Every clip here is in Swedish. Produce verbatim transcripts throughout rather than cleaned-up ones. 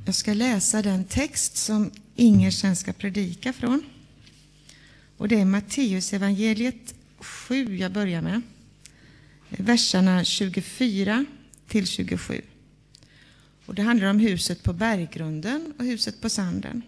Jag ska läsa den text som Inger sen ska predika från. Och det är Matteus evangeliet sju jag börjar med. Verserna tjugofyra till tjugosju. Och det handlar om huset på berggrunden och huset på sanden.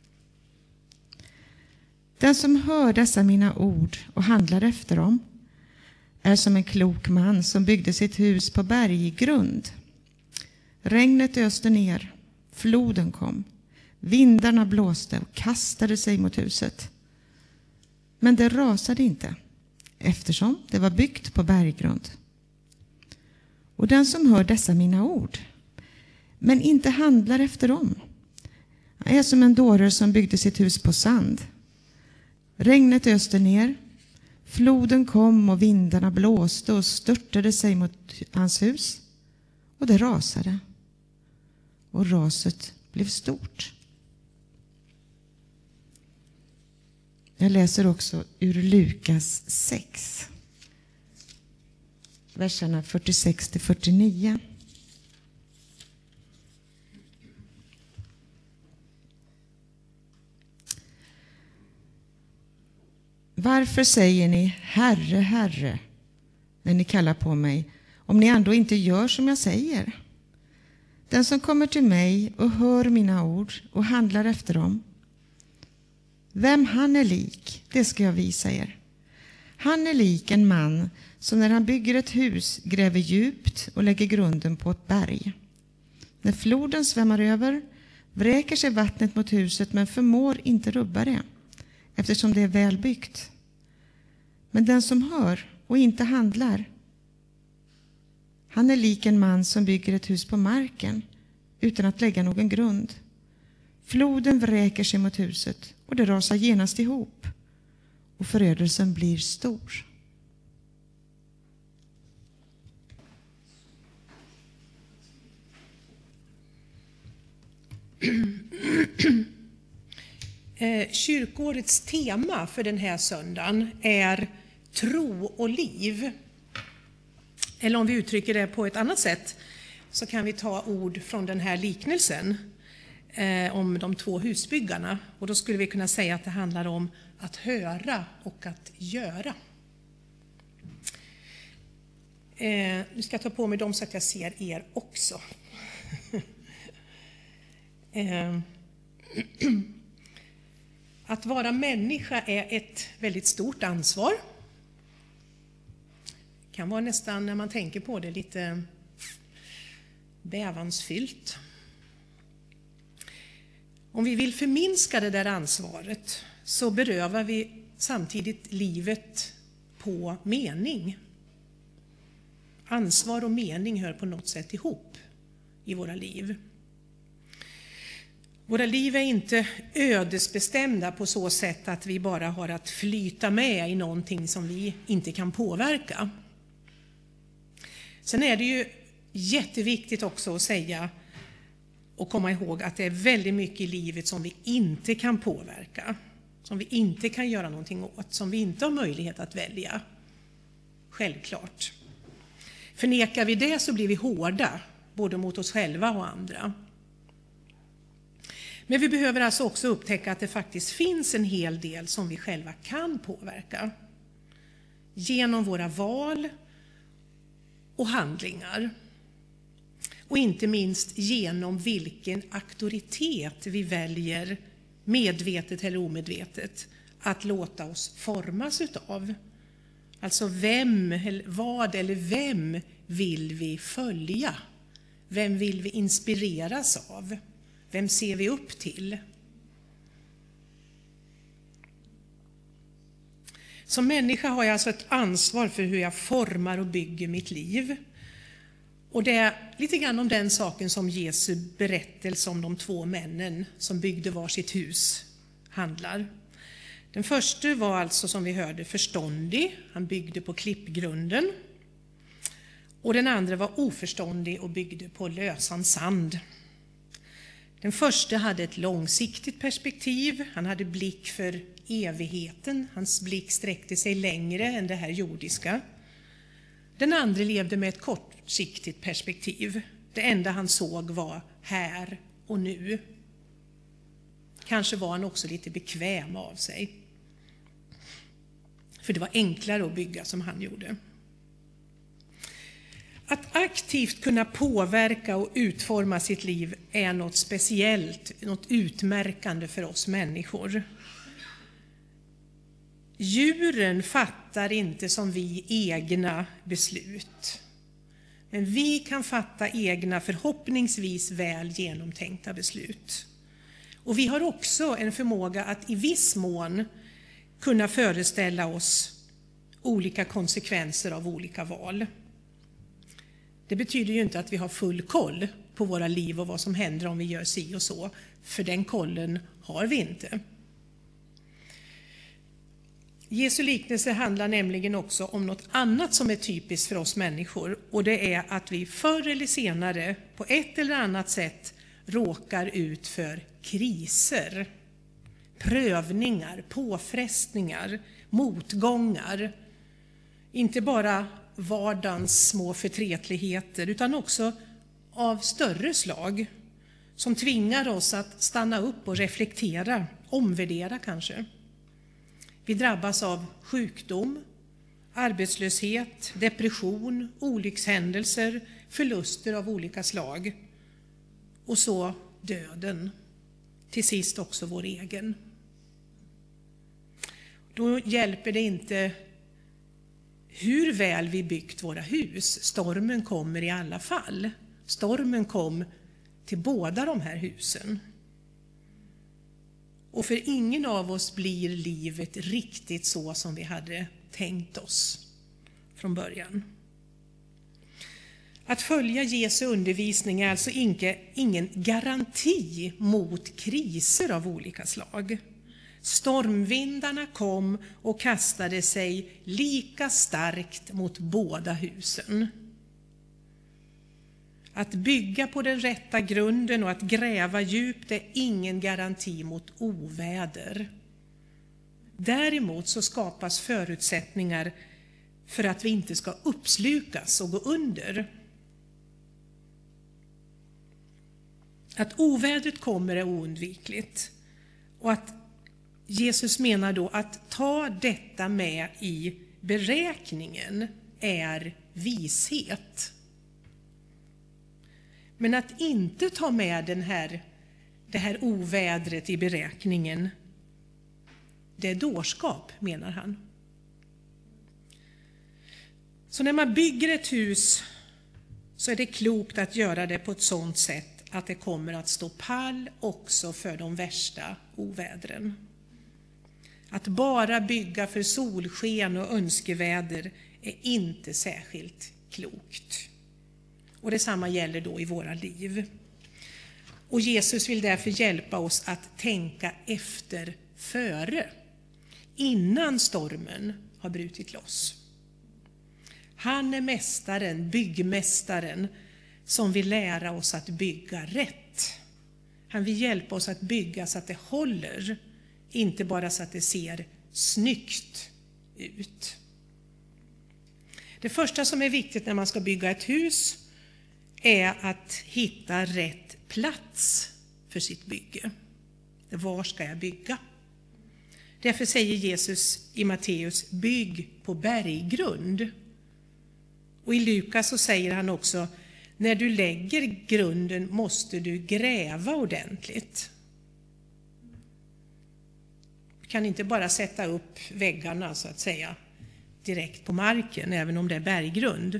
Den som hör dessa mina ord och handlar efter dem är som en klok man som byggde sitt hus på berggrund. Regnet öste ner, floden kom, vindarna blåste och kastade sig mot huset. Men det rasade inte, eftersom det var byggt på berggrund. Och den som hör dessa mina ord, men inte handlar efter dem, är som en dåre som byggde sitt hus på sand. Regnet öste ner, floden kom och vindarna blåste och störtade sig mot hans hus, och det rasade. Och raset blev stort. Jag läser också ur Lukas sex, verserna fyrtiosex till fyrtionio. Varför säger ni Herre, Herre, när ni kallar på mig, om ni ändå inte gör som jag säger? Den som kommer till mig och hör mina ord och handlar efter dem, vem han är lik, det ska jag visa er. Han är lik en man som när han bygger ett hus gräver djupt och lägger grunden på ett berg. När floden svämmar över vräker sig vattnet mot huset men förmår inte rubba det, eftersom det är välbyggt. Men den som hör och inte handlar, han är lik en man som bygger ett hus på marken utan att lägga någon grund. Floden vräker sig mot huset och det rasar genast ihop och förödelsen blir stor. Kyrkårets tema för den här söndagen är tro och liv. Eller om vi uttrycker det på ett annat sätt så kan vi ta ord från den här liknelsen eh, om de två husbyggarna. Och då skulle vi kunna säga att det handlar om att höra och att göra. Eh, nu ska jag ta på mig dem så att jag ser er också. eh, Att vara människa är ett väldigt stort ansvar. Det kan vara nästan, när man tänker på det, lite bävansfyllt. Om vi vill förminska det där ansvaret så berövar vi samtidigt livet på mening. Ansvar och mening hör på något sätt ihop i våra liv. Våra liv är inte ödesbestämda på så sätt att vi bara har att flyta med i någonting som vi inte kan påverka. Sen är det ju jätteviktigt också att säga och komma ihåg att det är väldigt mycket i livet som vi inte kan påverka. Som vi inte kan göra någonting åt, som vi inte har möjlighet att välja. Självklart. Förnekar vi det så blir vi hårda, både mot oss själva och andra. Men vi behöver alltså också upptäcka att det faktiskt finns en hel del som vi själva kan påverka. Genom våra val och handlingar. Och inte minst genom vilken auktoritet vi väljer, medvetet eller omedvetet, att låta oss formas utav. Alltså vem, vad eller vem vill vi följa? Vem vill vi inspireras av? Vem ser vi upp till? Som människa har jag alltså ett ansvar för hur jag formar och bygger mitt liv. Och det är lite grann om den saken som Jesu berättelse om de två männen som byggde var sitt hus handlar. Den första var alltså, som vi hörde, förståndig. Han byggde på klippgrunden. Och den andra var oförståndig och byggde på lösan sand. Den första hade ett långsiktigt perspektiv. Han hade blick för evigheten. Hans blick sträckte sig längre än det här jordiska. Den andra levde med ett kortsiktigt perspektiv. Det enda han såg var här och nu. Kanske var han också lite bekväm av sig. För det var enklare att bygga som han gjorde. Att aktivt kunna påverka och utforma sitt liv är något speciellt, något utmärkande för oss människor. Djuren fattar inte som vi egna beslut. Men vi kan fatta egna, förhoppningsvis väl genomtänkta beslut. Och vi har också en förmåga att i viss mån kunna föreställa oss olika konsekvenser av olika val. Det betyder ju inte att vi har full koll på våra liv och vad som händer om vi gör si och så, för den kollen har vi inte. Jesu liknelse handlar nämligen också om något annat som är typiskt för oss människor, och det är att vi förr eller senare på ett eller annat sätt råkar ut för kriser, prövningar, påfrestningar, motgångar. Inte bara vardagens små förtretligheter utan också av större slag som tvingar oss att stanna upp och reflektera, omvärdera kanske. Vi drabbas av sjukdom, arbetslöshet, depression, olyckshändelser, förluster av olika slag och så döden. Till sist också vår egen. Då hjälper det inte hur väl vi byggt våra hus. Stormen kommer i alla fall. Stormen kom till båda de här husen. Och för ingen av oss blir livet riktigt så som vi hade tänkt oss från början. Att följa Jesu undervisning är alltså inte, ingen garanti mot kriser av olika slag. Stormvindarna kom och kastade sig lika starkt mot båda husen. Att bygga på den rätta grunden och att gräva djupt är ingen garanti mot oväder. Däremot så skapas förutsättningar för att vi inte ska uppslukas och gå under. Att ovädret kommer är oundvikligt. Och att Jesus menar då att ta detta med i beräkningen är vishet. Men att inte ta med den här, det här ovädret i beräkningen, det är dårskap, menar han. Så när man bygger ett hus så är det klokt att göra det på ett sådant sätt att det kommer att stå pall också för de värsta ovädren. Att bara bygga för solsken och önskeväder är inte särskilt klokt. Och detsamma gäller då i våra liv. Och Jesus vill därför hjälpa oss att tänka efter före, innan stormen har brutit loss. Han är mästaren, byggmästaren, som vill lära oss att bygga rätt. Han vill hjälpa oss att bygga så att det håller, inte bara så att det ser snyggt ut. Det första som är viktigt när man ska bygga ett hus är att hitta rätt plats för sitt bygge. Var ska jag bygga? Därför säger Jesus i Matteus, bygg på berggrund. Och i Lukas så säger han också, när du lägger grunden måste du gräva ordentligt. Du kan inte bara sätta upp väggarna så att säga direkt på marken, även om det är berggrund.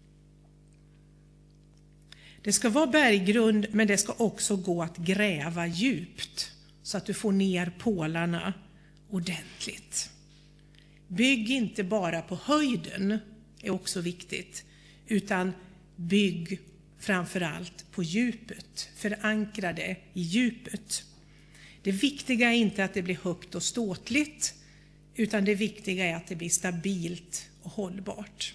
Det ska vara berggrund, men det ska också gå att gräva djupt så att du får ner pålarna ordentligt. Bygg inte bara på höjden, är också viktigt, utan bygg framförallt på djupet, förankra det i djupet. Det viktiga är inte att det blir högt och ståtligt, utan det viktiga är att det blir stabilt och hållbart.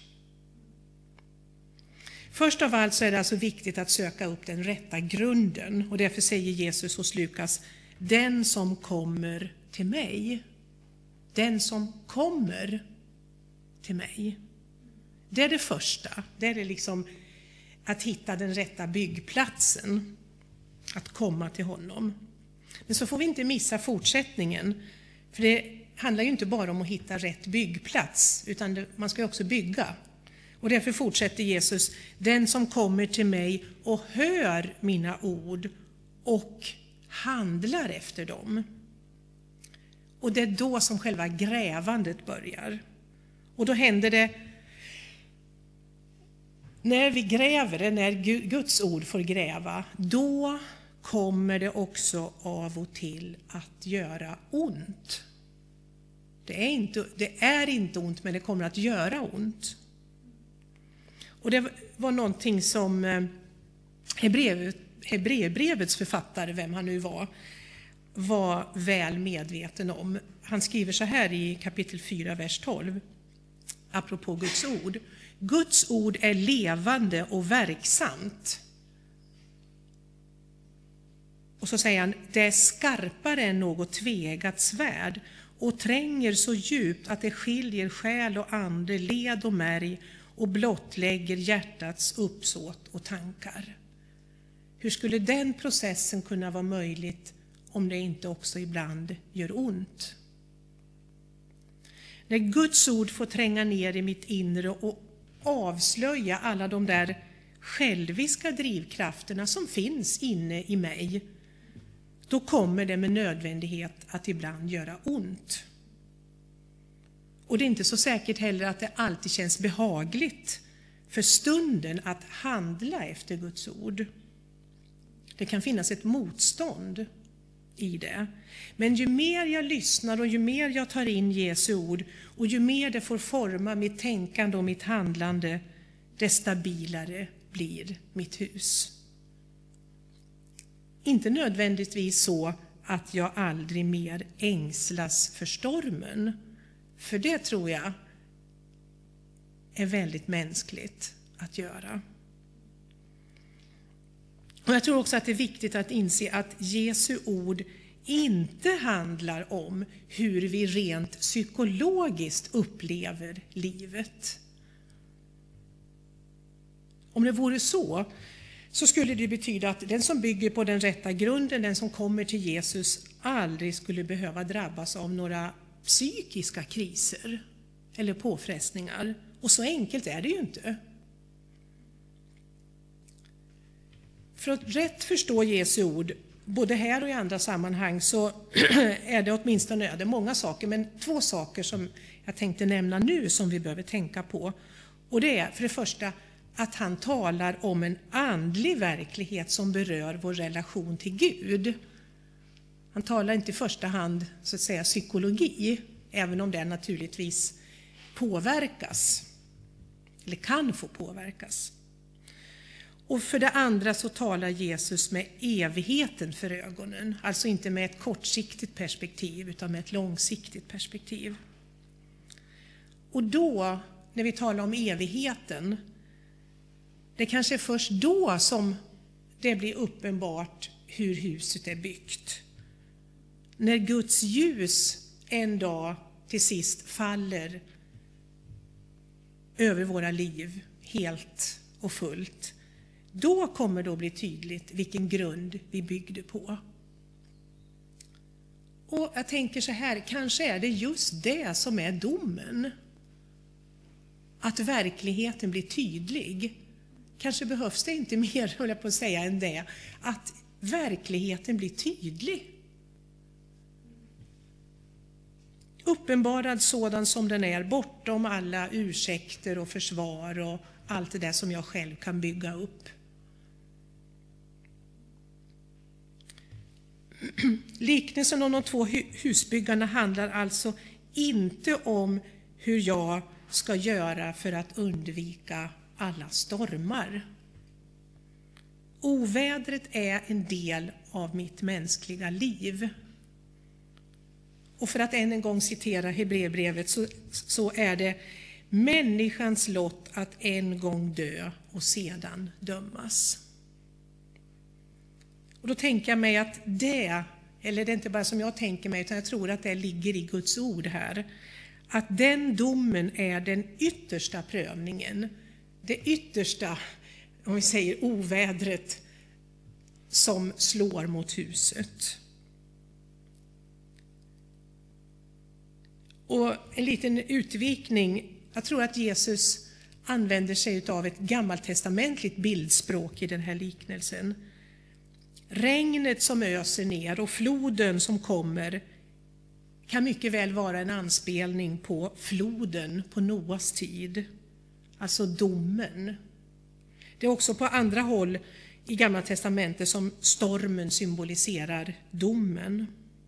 Först av allt så är det alltså viktigt att söka upp den rätta grunden, och därför säger Jesus hos Lukas, den som kommer till mig, den som kommer till mig. Det är det första, det är det liksom att hitta den rätta byggplatsen. att komma till honom. Men så får vi inte missa fortsättningen. För det handlar ju inte bara om att hitta rätt byggplats, utan det, man ska ju också bygga. Och därför fortsätter Jesus: den som kommer till mig och hör mina ord och handlar efter dem. Och det är då som själva grävandet börjar. Och då händer det, när vi gräver det, när Guds ord får gräva, då kommer det också av och till att göra ont. Det är inte, det är inte ont, men det kommer att göra ont. Och det var någonting som Hebreerbrevets författare, vem han nu var, var väl medveten om. Han skriver så här i kapitel fyra, vers tolv, apropå Guds ord. Guds ord är levande och verksamt. Och så säger han, det är skarpare än något tvegat svärd och tränger så djupt att det skiljer själ och ande, led och märg och blottlägger hjärtats uppsåt och tankar. Hur skulle den processen kunna vara möjligt om det inte också ibland gör ont? När Guds ord får tränga ner i mitt inre och avslöja alla de där själviska drivkrafterna som finns inne i mig, då kommer det med nödvändighet att ibland göra ont. Och det är inte så säkert heller att det alltid känns behagligt för stunden att handla efter Guds ord. Det kan finnas ett motstånd i det. Men ju mer jag lyssnar och ju mer jag tar in Jesu ord och ju mer det får forma mitt tänkande och mitt handlande, desto stabilare blir mitt hus. Inte nödvändigtvis så att jag aldrig mer ängslas för stormen. För det tror jag är väldigt mänskligt att göra. Och jag tror också att det är viktigt att inse att Jesu ord inte handlar om hur vi rent psykologiskt upplever livet. Om det vore så, så skulle det betyda att den som bygger på den rätta grunden, den som kommer till Jesus, aldrig skulle behöva drabbas av några psykiska kriser eller påfrestningar. Och så enkelt är det ju inte. För att rätt förstå Jesu ord, både här och i andra sammanhang, så är det åtminstone ja, det är många saker, men två saker som jag tänkte nämna nu som vi behöver tänka på. Och det är för det första att han talar om en andlig verklighet som berör vår relation till Gud. Han talar inte i första hand så att säga psykologi, även om det naturligtvis påverkas eller kan få påverkas. Och för det andra så talar Jesus med evigheten för ögonen, alltså inte med ett kortsiktigt perspektiv utan med ett långsiktigt perspektiv. Och då, när vi talar om evigheten, det kanske är först då som det blir uppenbart hur huset är byggt. När Guds ljus en dag till sist faller över våra liv helt och fullt, då kommer det att bli tydligt vilken grund vi byggde på. Och jag tänker så här, kanske är det just det som är domen. Att verkligheten blir tydlig. Kanske behövs det inte mer, håller jag på att säga, än det. Att verkligheten blir tydlig. Uppenbarad sådan som den är, bortom alla ursäkter och försvar och allt det där som jag själv kan bygga upp. Liknelsen om de två husbyggarna handlar alltså inte om hur jag ska göra för att undvika alla stormar. Ovädret är en del av mitt mänskliga liv. Och för att än en gång citera Hebreerbrevet så, så är det människans lott att en gång dö och sedan dömas. Och då tänker jag mig att det, eller det är inte bara som jag tänker mig, utan jag tror att det ligger i Guds ord här, att den domen är den yttersta prövningen, det yttersta, om vi säger ovädret, som slår mot huset. Och en liten utvikning. Jag tror att Jesus använder sig av ett gammaltestamentligt bildspråk i den här liknelsen. Regnet som öser ner och floden som kommer kan mycket väl vara en anspelning på floden på Noas tid. Alltså domen. Det är också på andra håll i Gamla testamentet som stormen symboliserar domen.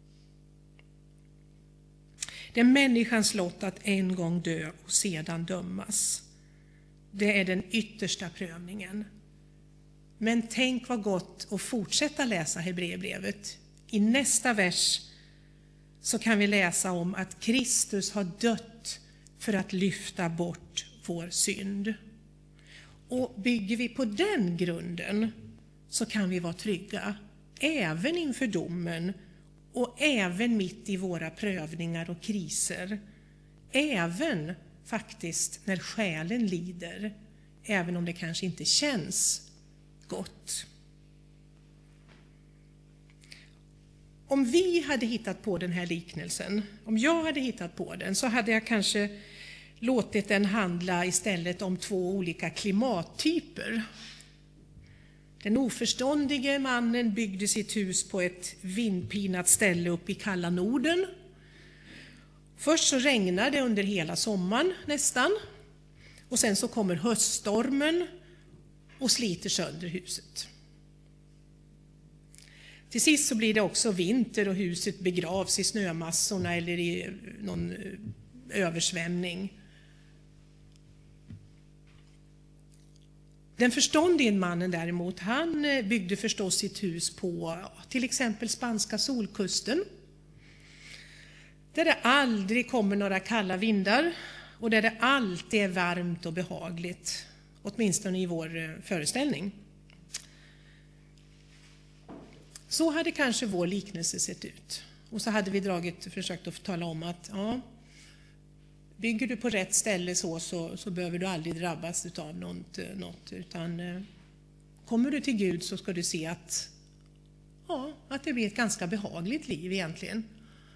Det är människans lott att en gång dö och sedan dömas. Det är den yttersta prövningen. Men tänk vad gott att fortsätta läsa Hebreerbrevet. I nästa vers så kan vi läsa om att Kristus har dött för att lyfta bort vår synd. Och bygger vi på den grunden så kan vi vara trygga, även inför domen och även mitt i våra prövningar och kriser. Även faktiskt när själen lider, även om det kanske inte känns gott. Om vi hade hittat på den här liknelsen, om jag hade hittat på den, så hade jag kanske låtit den handla istället om två olika klimattyper. Den oförståndige mannen byggde sitt hus på ett vindpinat ställe uppe i kalla Norden. Först så regnade det under hela sommaren nästan. Och sen så kommer höststormen och sliter sönder huset. Till sist så blir det också vinter och huset begravs i snömassorna eller i någon översvämning. Den förståndige mannen däremot, han byggde förstås sitt hus på till exempel spanska solkusten. Där det aldrig kommer några kalla vindar och där det alltid är varmt och behagligt. Åtminstone i vår föreställning. Så hade kanske vår liknelse sett ut. Och så hade vi dragit, försökt att tala om att ja, bygger du på rätt ställe så, så, så behöver du aldrig drabbas av något. något utan eh, kommer du till Gud så ska du se att, ja, att det blir ett ganska behagligt liv egentligen.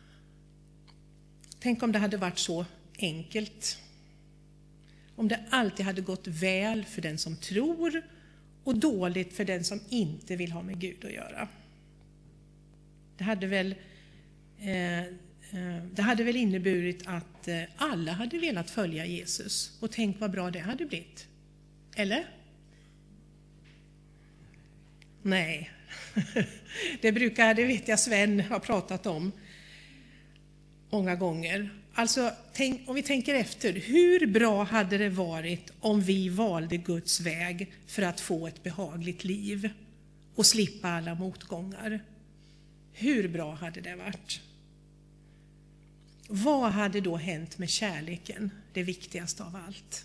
Tänk om det hade varit så enkelt. Om det alltid hade gått väl för den som tror och dåligt för den som inte vill ha med Gud att göra. Det hade väl, eh, det hade väl inneburit att eh, alla hade velat följa Jesus. Och tänk vad bra det hade blivit. Eller? Nej. Det brukar, det vet jag Sven har pratat om många gånger. Alltså, tänk, om vi tänker efter, hur bra hade det varit om vi valde Guds väg för att få ett behagligt liv och slippa alla motgångar? Hur bra hade det varit? Vad hade då hänt med kärleken, det viktigaste av allt?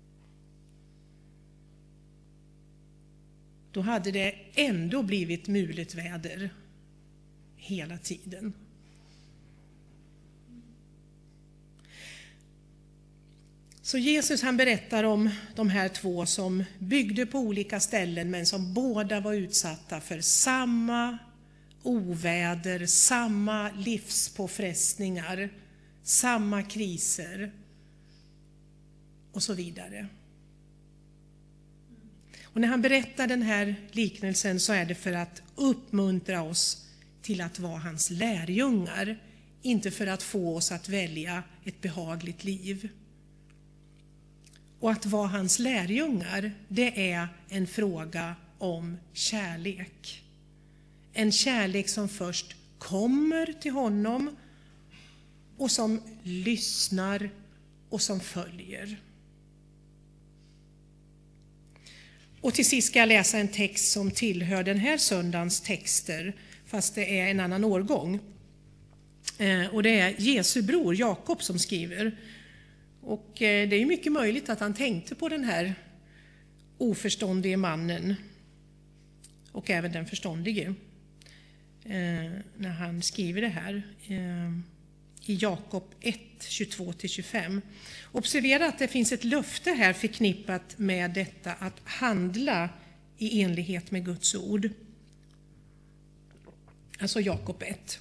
Då hade det ändå blivit mulet väder hela tiden. Så Jesus han berättar om de här två som byggde på olika ställen men som båda var utsatta för samma oväder, samma livspåfrestningar, samma kriser och så vidare. Och när han berättar den här liknelsen så är det för att uppmuntra oss till att vara hans lärjungar, inte för att få oss att välja ett behagligt liv. Och att vara hans lärjungar, det är en fråga om kärlek. En kärlek som först kommer till honom och som lyssnar och som följer. Och till sist ska jag läsa en text som tillhör den här söndagens texter, fast det är en annan årgång. Och det är Jesu bror Jakob som skriver. Och det är mycket möjligt att han tänkte på den här oförståndige mannen och även den förståndige när han skriver det här i Jakob ett, tjugotvå till tjugofem. Observera att det finns ett löfte här förknippat med detta att handla i enlighet med Guds ord. Alltså Jakob ett.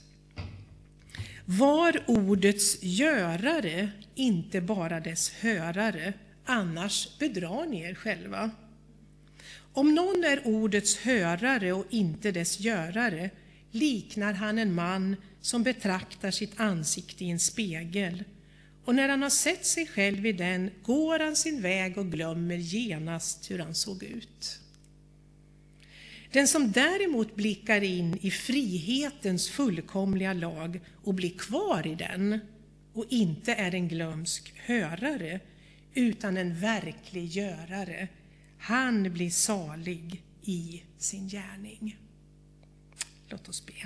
Var ordets görare, inte bara dess hörare, annars bedrar ni er själva. Om någon är ordets hörare och inte dess görare, liknar han en man som betraktar sitt ansikte i en spegel. Och när han har sett sig själv i den, går han sin väg och glömmer genast hur han såg ut. Den som däremot blickar in i frihetens fullkomliga lag och blir kvar i den, och inte är en glömsk hörare, utan en verklig görare, han blir salig i sin gärning. Låt oss be.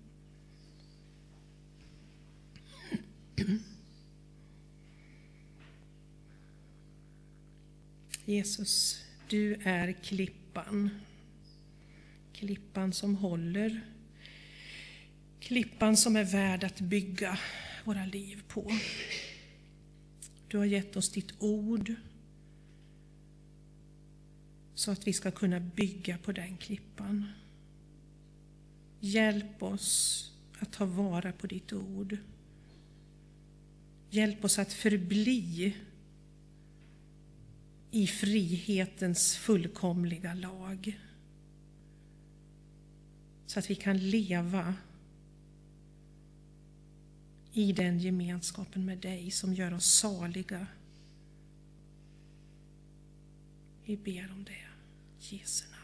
Jesus, du är klippan. Klippan som håller. Klippan som är värd att bygga våra liv på. Du har gett oss ditt ord så att vi ska kunna bygga på den klippan. Hjälp oss att ta vara på ditt ord. Hjälp oss att förbli i frihetens fullkomliga lag. Så att vi kan leva i den gemenskapen med dig som gör oss saliga. Vi ber om det. Jesu namn.